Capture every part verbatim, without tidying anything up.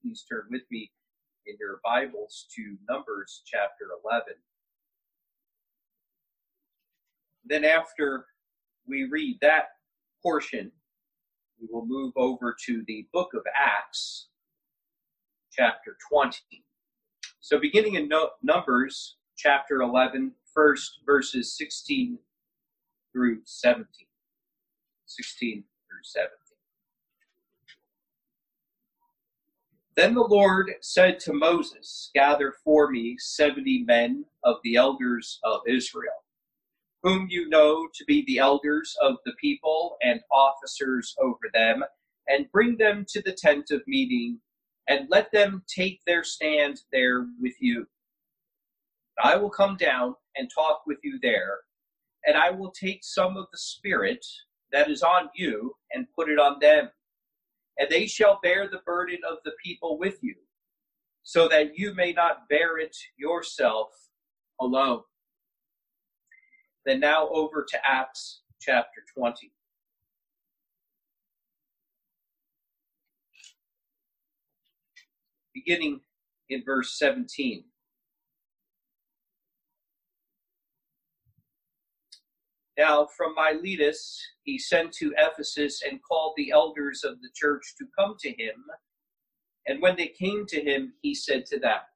please turn with me in your Bibles to Numbers chapter eleven. Then after we read that portion, we will move over to the book of Acts, chapter twenty. So beginning in no- Numbers chapter eleven, first verses sixteen through seventeen. sixteen through seventeen. Then the Lord said to Moses, "Gather for me seventy men of the elders of Israel, whom you know to be the elders of the people and officers over them, and bring them to the tent of meeting, and let them take their stand there with you. I will come down and talk with you there, and I will take some of the Spirit that is on you and put it on them. And they shall bear the burden of the people with you, so that you may not bear it yourself alone." Then now over to Acts chapter twenty. Beginning in verse seventeen. Now from Miletus he sent to Ephesus and called the elders of the church to come to him. And when they came to him, he said to them,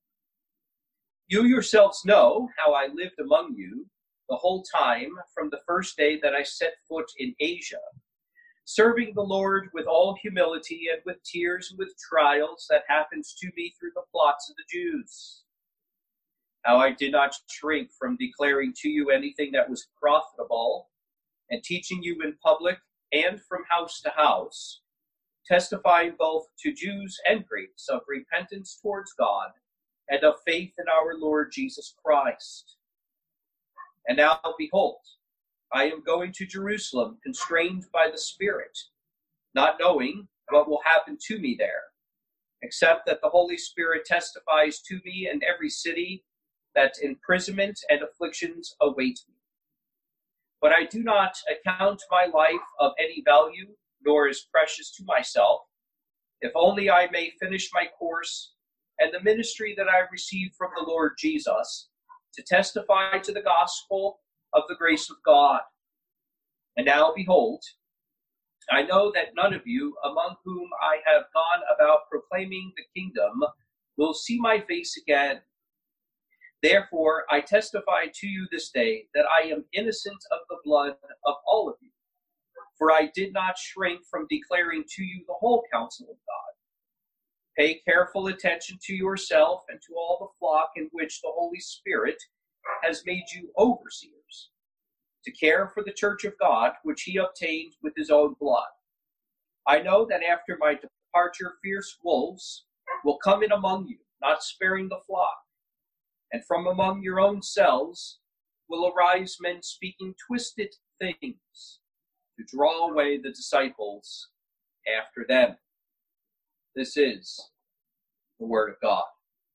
"You yourselves know how I lived among you the whole time from the first day that I set foot in Asia, serving the Lord with all humility and with tears and with trials that happened to me through the plots of the Jews. How I did not shrink from declaring to you anything that was profitable, and teaching you in public and from house to house, testifying both to Jews and Greeks of repentance towards God and of faith in our Lord Jesus Christ. And now, behold, I am going to Jerusalem, constrained by the Spirit, not knowing what will happen to me there, except that the Holy Spirit testifies to me in every city that imprisonment and afflictions await me. But I do not account my life of any value, nor as precious to myself, if only I may finish my course and the ministry that I received from the Lord Jesus, to testify to the gospel of the grace of God. And now, behold, I know that none of you among whom I have gone about proclaiming the kingdom will see my face again. Therefore, I testify to you this day that I am innocent of the blood of all of you. For I did not shrink from declaring to you the whole counsel of God. Pay careful attention to yourself and to all the flock in which the Holy Spirit has made you overseers, to care for the church of God, which he obtained with his own blood. I know that after my departure, fierce wolves will come in among you, not sparing the flock. And from among your own selves will arise men speaking twisted things to draw away the disciples after them. This is the word of God.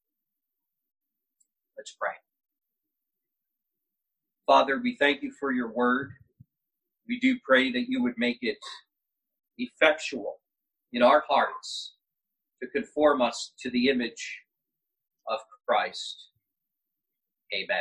Let's pray. Father, we thank you for your word. We do pray that you would make it effectual in our hearts to conform us to the image of Christ. Amen.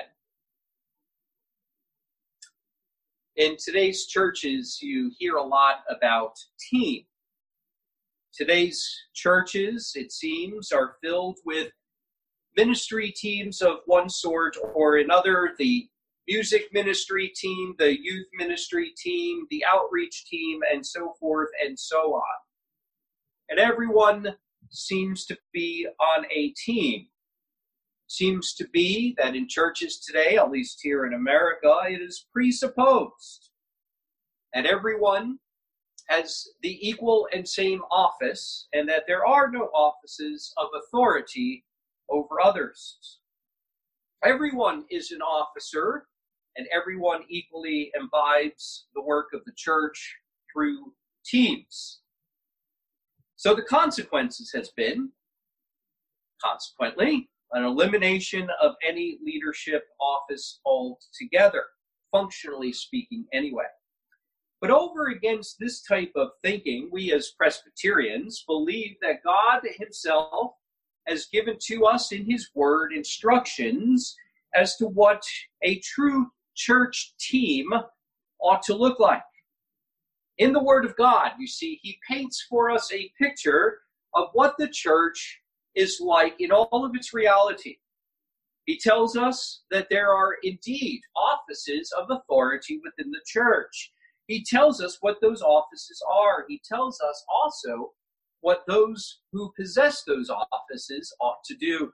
In today's churches, you hear a lot about team. Today's churches, it seems, are filled with ministry teams of one sort or another, the music ministry team, the youth ministry team, the outreach team, and so forth and so on. And everyone seems to be on a team. Seems to be that in churches today, at least here in America, it is presupposed that everyone has the equal and same office, and that there are no offices of authority over others. Everyone is an officer, and everyone equally imbibes the work of the church through teams. So the consequences has been, consequently, an elimination of any leadership office altogether, functionally speaking anyway. But over against this type of thinking, we as Presbyterians believe that God himself has given to us in his word instructions as to what a true church team ought to look like. In the word of God, you see, he paints for us a picture of what the church is like in all of its reality. He tells us that there are indeed offices of authority within the church. He tells us what those offices are. He tells us also what those who possess those offices ought to do.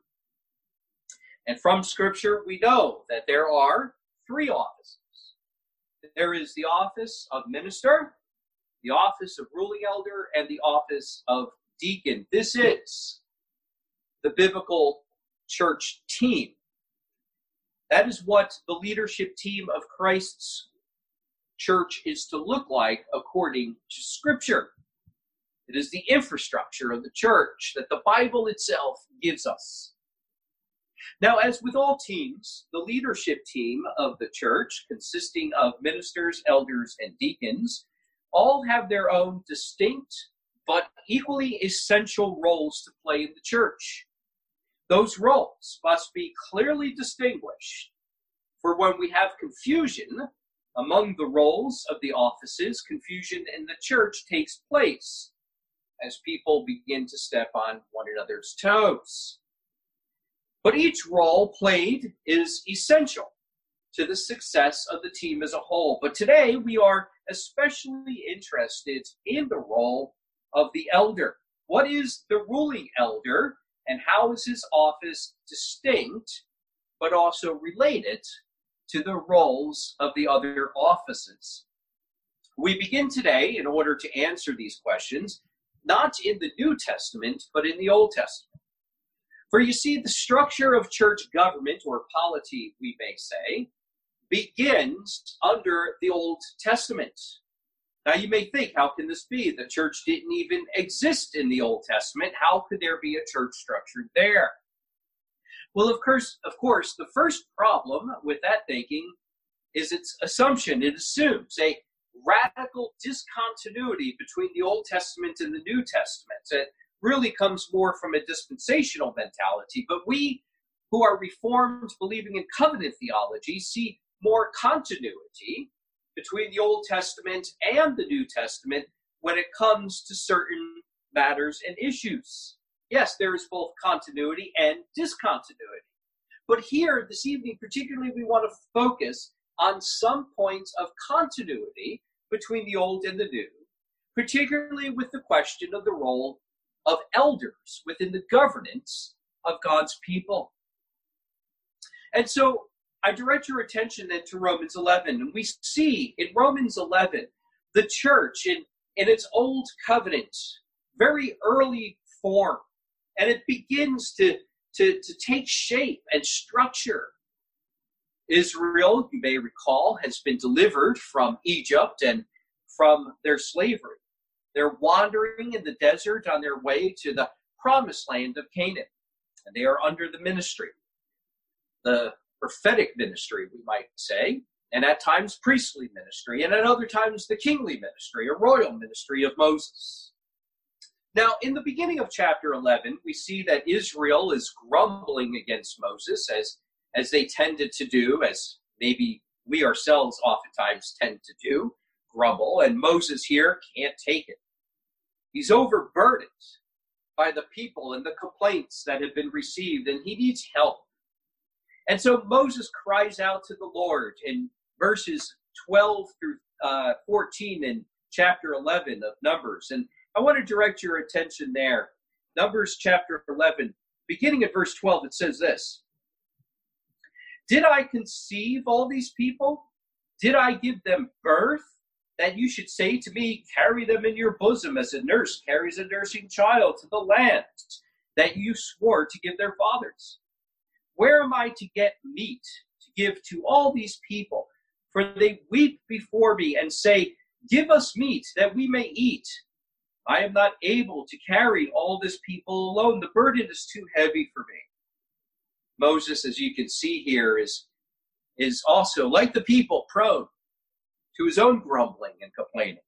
And from Scripture, we know that there are three offices. There is the office of minister, the office of ruling elder, and the office of deacon. This is the biblical church team. That is what the leadership team of Christ's church is to look like according to Scripture. It is the infrastructure of the church that the Bible itself gives us. Now, as with all teams, the leadership team of the church, consisting of ministers, elders, and deacons, all have their own distinct but equally essential roles to play in the church. Those roles must be clearly distinguished, for when we have confusion among the roles of the offices, confusion in the church takes place as people begin to step on one another's toes. But each role played is essential to the success of the team as a whole. But today we are especially interested in the role of the elder. What is the ruling elder, and how is his office distinct but also related to the roles of the other offices? We begin today, in order to answer these questions, not in the New Testament, but in the Old Testament. For you see, the structure of church government, or polity, we may say, begins under the Old Testament. Now you may think, how can this be? The church didn't even exist in the Old Testament. How could there be a church structured there? Well, of course, of course, the first problem with that thinking is its assumption. It assumes a radical discontinuity between the Old Testament and the New Testament. It really comes more from a dispensational mentality, but we who are Reformed, believing in covenant theology, see more continuity between the Old Testament and the New Testament when it comes to certain matters and issues. Yes, there is both continuity and discontinuity. But here, this evening, particularly, we want to focus on some points of continuity between the Old and the New, particularly with the question of the role of elders within the governance of God's people. And so I direct your attention then to Romans eleven, and we see in Romans eleven the church in, in its old covenant, very early form, and it begins to, to, to take shape and structure. Israel, you may recall, has been delivered from Egypt and from their slavery. They're wandering in the desert on their way to the promised land of Canaan, and they are under the ministry, the prophetic ministry, we might say, and at times priestly ministry, and at other times the kingly ministry, or royal ministry of Moses. Now, in the beginning of chapter eleven, we see that Israel is grumbling against Moses, as, as they tended to do, as maybe we ourselves oftentimes tend to do, grumble, and Moses here can't take it. He's overburdened by the people and the complaints that have been received, and he needs help. And so Moses cries out to the Lord in verses twelve through uh, fourteen in chapter eleven of Numbers. And I want to direct your attention there. Numbers chapter eleven, beginning at verse twelve, it says this: "Did I conceive all these people? Did I give them birth, that you should say to me, carry them in your bosom as a nurse carries a nursing child to the land that you swore to give their fathers? Where am I to get meat to give to all these people? For they weep before me and say, give us meat that we may eat. I am not able to carry all this people alone. The burden is too heavy for me." Moses, as you can see here, is, is also, like the people, prone to his own grumbling and complaining.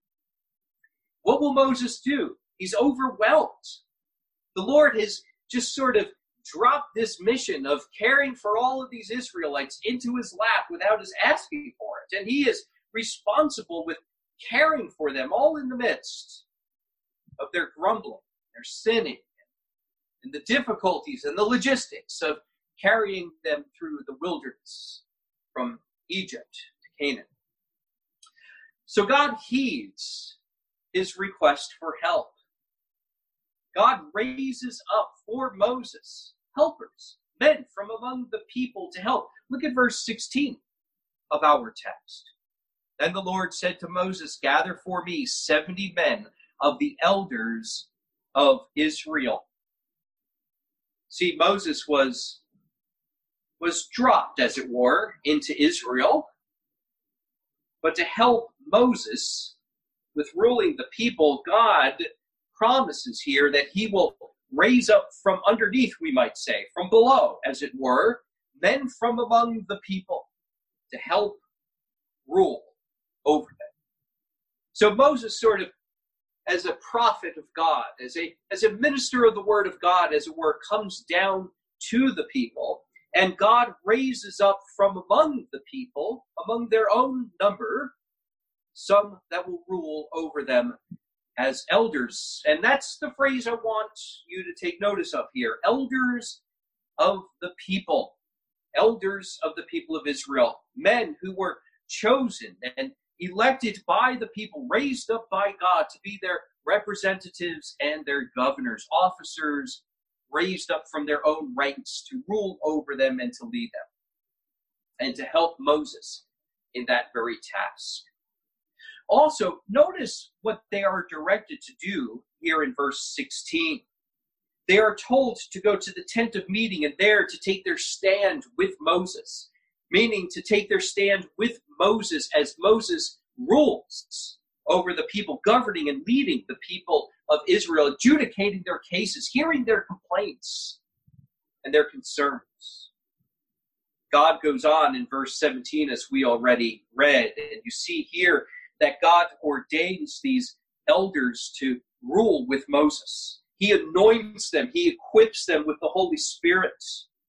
What will Moses do? He's overwhelmed. The Lord has just sort of dropped this mission of caring for all of these Israelites into his lap without his asking for it. And he is responsible with caring for them all in the midst of their grumbling, their sinning, and the difficulties and the logistics of carrying them through the wilderness from Egypt to Canaan. So God heeds his request for help. God raises up for Moses helpers, men from among the people to help. Look at verse sixteen of our text. Then the Lord said to Moses, gather for me seventy men of the elders of Israel. See, Moses was, was dropped, as it were, into Israel. But to help Moses with ruling the people, God promises here that he will raise up from underneath, we might say, from below, as it were, men from among the people to help rule over them. So Moses sort of, as a prophet of God, as a, as a minister of the word of God, as it were, comes down to the people, and God raises up from among the people, among their own number, some that will rule over them as elders. And that's the phrase I want you to take notice of here. Elders of the people. Elders of the people of Israel. Men who were chosen and elected by the people, raised up by God to be their representatives and their governors, officers raised up from their own ranks to rule over them and to lead them, and to help Moses in that very task. Also, notice what they are directed to do here in verse sixteen. They are told to go to the tent of meeting and there to take their stand with Moses, meaning to take their stand with Moses as Moses rules over the people, governing and leading the people of Israel, adjudicating their cases, hearing their complaints and their concerns. God goes on in verse seventeen, as we already read, and you see here that God ordains these elders to rule with Moses. He anoints them. He equips them with the Holy Spirit.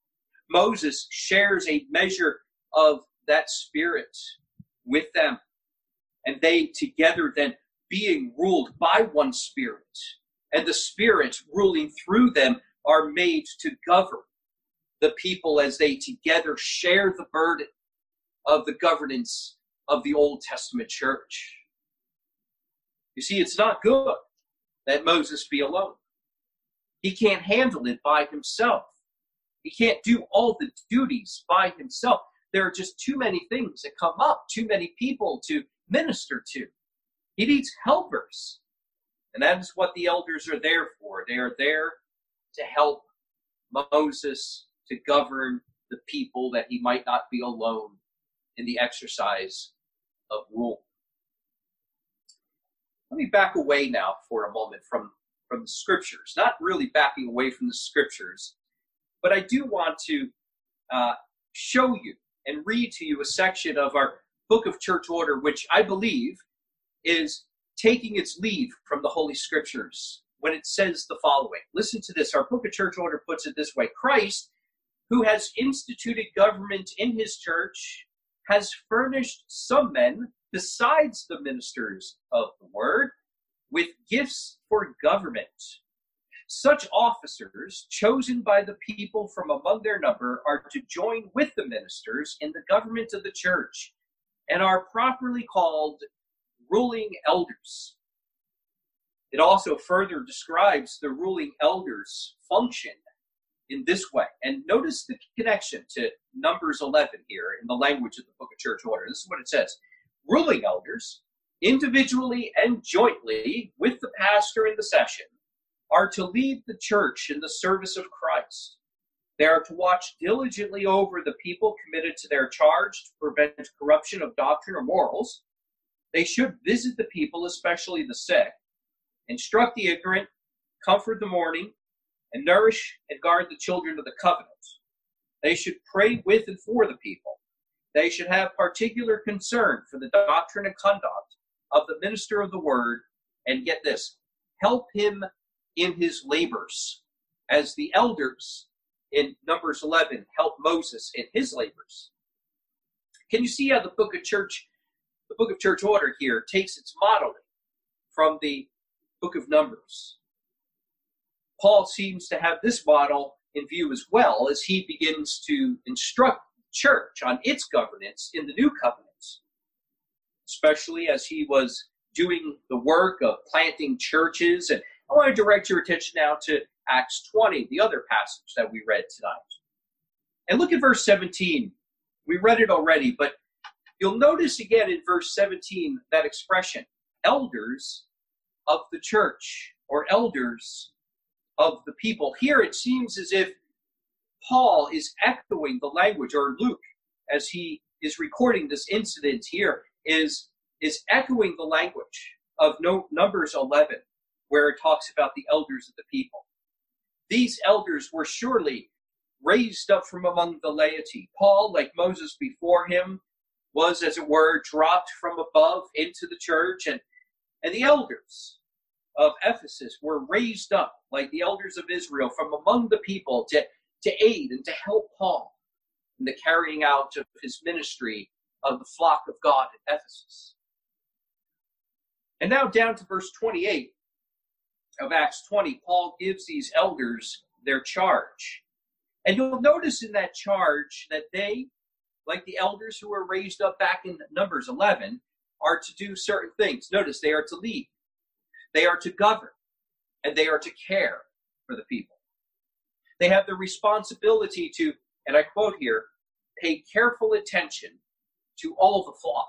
Moses shares a measure of that Spirit with them. And they together then being ruled by one Spirit, and the Spirit ruling through them, are made to govern the people as they together share the burden of the governance of the Old Testament church. You see, it's not good that Moses be alone. He can't handle it by himself. He can't do all the duties by himself. There are just too many things that come up, too many people to minister to. He needs helpers. And that is what the elders are there for. They are there to help Moses to govern the people, that he might not be alone in the exercise of rule. Let me back away now for a moment from, from the scriptures. Not really backing away from the scriptures, but I do want to uh, show you and read to you a section of our Book of Church Order, which I believe is taking its leave from the Holy Scriptures when it says the following. Listen to this. Our Book of Church Order puts it this way. Christ, who has instituted government in his church, has furnished some men, besides the ministers of the word, with gifts for government. Such officers, chosen by the people from among their number, are to join with the ministers in the government of the church, and are properly called ruling elders. It also further describes the ruling elders' function in this way. And notice the connection to Numbers eleven here in the language of the Book of Church Order. This is what it says. Ruling elders, individually and jointly with the pastor in the session, are to lead the church in the service of Christ. They are to watch diligently over the people committed to their charge to prevent corruption of doctrine or morals. They should visit the people, especially the sick, instruct the ignorant, comfort the mourning, and nourish and guard the children of the covenant. They should pray with and for the people, they should have particular concern for the doctrine and conduct of the minister of the word, and get this, help him in his labors, as the elders in Numbers eleven helped Moses in his labors. Can you see how the book of church, the book of church order here takes its modeling from the book of Numbers? Paul seems to have this model in view as well as he begins to instruct the church on its governance in the new covenant, especially as he was doing the work of planting churches. And I want to direct your attention now to Acts twenty, the other passage that we read tonight. And look at verse seventeen. We read it already, but you'll notice again in verse seventeen that expression, elders of the church, or elders of the people. Here it seems as if Paul is echoing the language, or Luke, as he is recording this incident here, is, is echoing the language of no, Numbers eleven, where it talks about the elders of the people. These elders were surely raised up from among the laity. Paul, like Moses before him, was, as it were, dropped from above into the church, and, and the elders of Ephesus were raised up, like the elders of Israel, from among the people to, to aid and to help Paul in the carrying out of his ministry of the flock of God at Ephesus. And now down to verse twenty-eight of Acts twenty, Paul gives these elders their charge. And you'll notice in that charge that they, like the elders who were raised up back in Numbers eleven, are to do certain things. Notice they are to lead, they are to govern, and they are to care for the people. They have the responsibility to, and I quote here, pay careful attention to all the flock.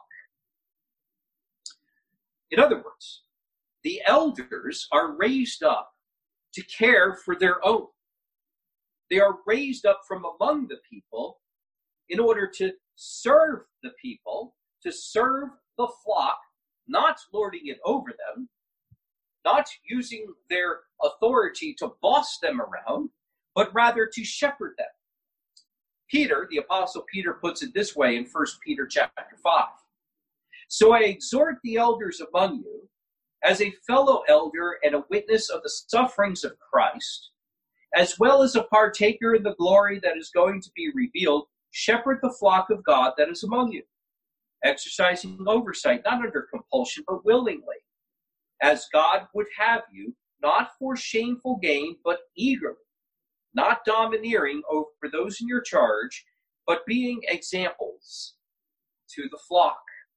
In other words, the elders are raised up to care for their own. They are raised up from among the people in order to serve the people, to serve the flock, not lording it over them, not using their authority to boss them around, but rather to shepherd them. Peter, the Apostle Peter, puts it this way in First Peter chapter five. So I exhort the elders among you, as a fellow elder and a witness of the sufferings of Christ, as well as a partaker in the glory that is going to be revealed, shepherd the flock of God that is among you, exercising oversight, not under compulsion, but willingly, as God would have you, not for shameful gain, but eagerly, not domineering over those in your charge, but being examples to the flock.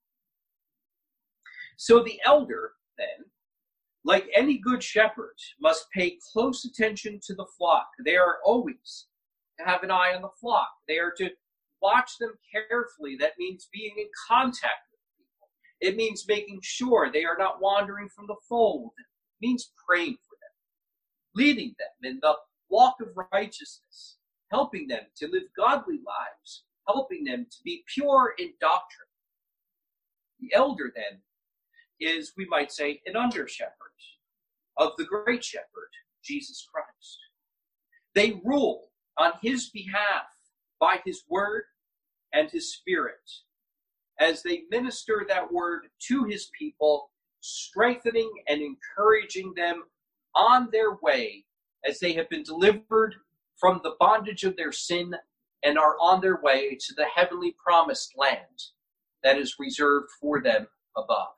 So the elder, then, like any good shepherd, must pay close attention to the flock. They are always to have an eye on the flock. They are to watch them carefully. That means being in contact with people. It means making sure they are not wandering from the fold. It means praying for them, leading them in the walk of righteousness, helping them to live godly lives, helping them to be pure in doctrine. The elder, then, is, we might say, an under-shepherd of the great shepherd, Jesus Christ. They rule on his behalf by his word and his spirit as they minister that word to his people, strengthening and encouraging them on their way as they have been delivered from the bondage of their sin and are on their way to the heavenly promised land that is reserved for them above.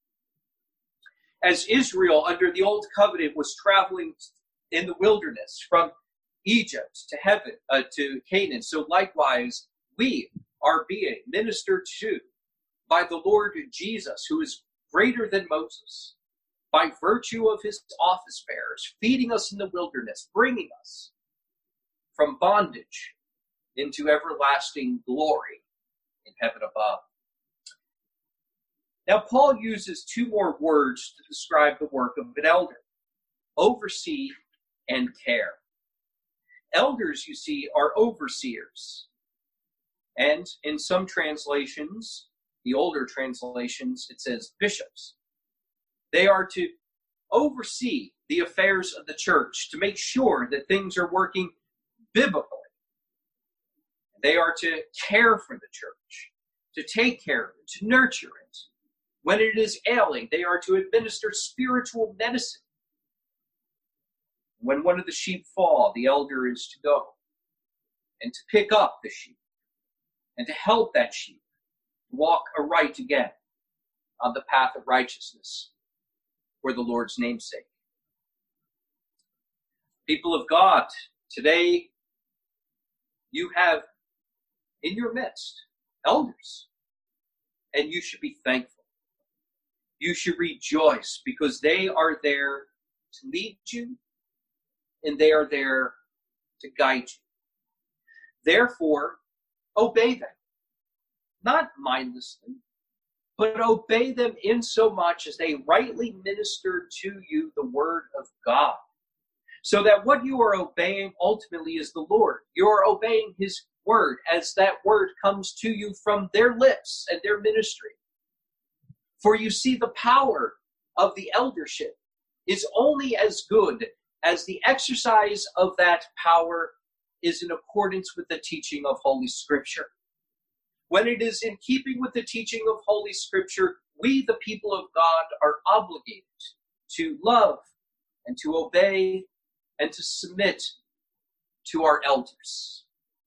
As Israel under the Old Covenant was traveling in the wilderness from Egypt to heaven, uh, to Canaan, so likewise we are being ministered to by the Lord Jesus, who is greater than Moses, by virtue of his office bearers, feeding us in the wilderness, bringing us from bondage into everlasting glory in heaven above. Now, Paul uses two more words to describe the work of an elder: oversee and care. Elders, you see, are overseers. And in some translations, the older translations, it says bishops. They are to oversee the affairs of the church, to make sure that things are working biblically. They are to care for the church. to take care of it, to nurture it. When it is ailing, they are to administer spiritual medicine. When one of the sheep fall, the elder is to go and to pick up the sheep and to help that sheep walk aright again on the path of righteousness for the Lord's name's sake. People of God, today you have in your midst elders, and you should be thankful. You should rejoice because they are there to lead you and they are there to guide you. Therefore, obey them. Not mindlessly, but obey them in so much as they rightly minister to you the word of God. So that what you are obeying ultimately is the Lord. You are obeying his word as that word comes to you from their lips and their ministry. For you see, the power of the eldership is only as good as the exercise of that power is in accordance with the teaching of Holy Scripture. When it is in keeping with the teaching of Holy Scripture, we, the people of God, are obligated to love and to obey and to submit to our elders.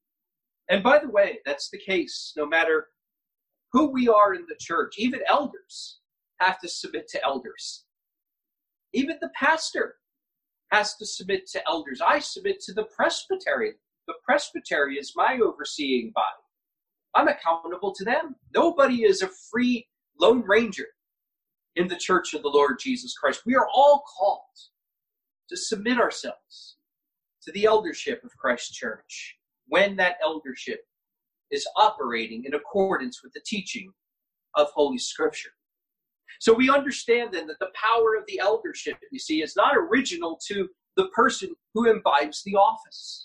And by the way, that's the case no matter who we are in the church. Even elders have to submit to elders. Even the pastor has to submit to elders. I submit to the presbytery. The presbytery is my overseeing body. I'm accountable to them. Nobody is a free lone ranger in the church of the Lord Jesus Christ. We are all called to submit ourselves to the eldership of Christ Church when that eldership is operating in accordance with the teaching of Holy Scripture. So we understand then that the power of the eldership, you see, is not original to the person who imbibes the office.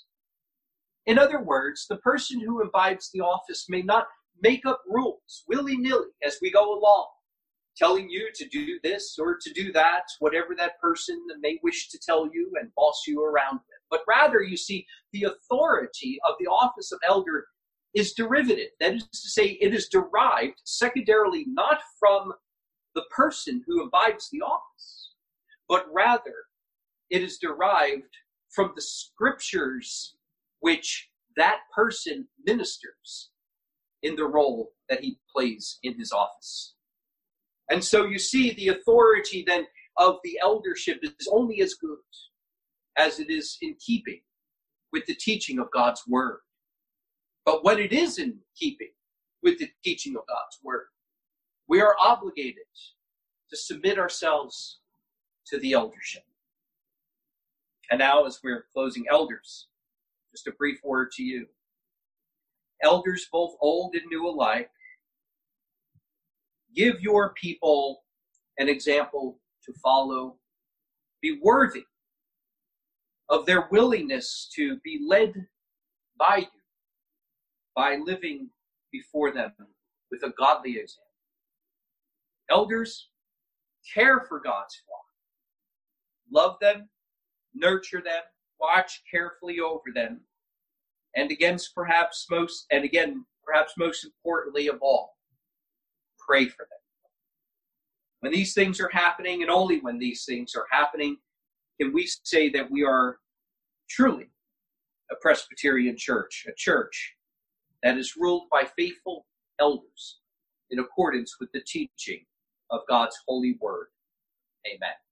In other words, the person who imbibes the office may not make up rules willy-nilly as we go along, telling you to do this or to do that, whatever that person may wish to tell you and boss you around with. But rather, you see, the authority of the office of elder is derivative. That is to say, it is derived secondarily not from the person who imbibes the office, but rather it is derived from the scriptures which that person ministers in the role that he plays in his office. And so you see, the authority then of the eldership is only as good as it is in keeping with the teaching of God's word. But when it is in keeping with the teaching of God's word, we are obligated to submit ourselves to the eldership. And now, as we're closing, elders, just a brief word to you. Elders, both old and new alike, give your people an example to follow. Be worthy of their willingness to be led by you by living before them with a godly example. Elders, care for God's flock. Love them, nurture them, watch carefully over them, and against perhaps most, and again, perhaps most importantly of all, pray for them. When these things are happening, and only when these things are happening, can we say that we are truly a Presbyterian church, a church that is ruled by faithful elders in accordance with the teaching of God's holy word. Amen.